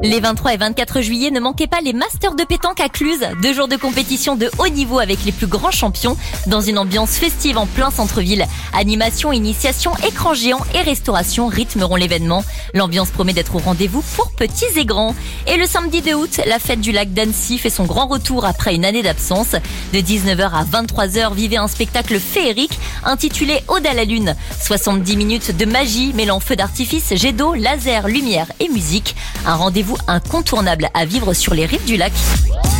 Les 23 et 24 juillet, ne manquez pas les Masters de pétanque à Cluse. 2 jours de compétition de haut niveau avec les plus grands champions dans une ambiance festive en plein centre-ville. Animation, initiation, écran géant et restauration rythmeront l'événement. L'ambiance promet d'être au rendez-vous pour petits et grands. Et le samedi 2 août, la fête du lac d'Annecy fait son grand retour après une année d'absence. De 19h à 23h, vivez un spectacle féerique intitulé Ode à la Lune. 70 minutes de magie mêlant feux d'artifice, jets d'eau, laser, lumière et musique. Un rendez-vous incontournable à vivre sur les rives du lac.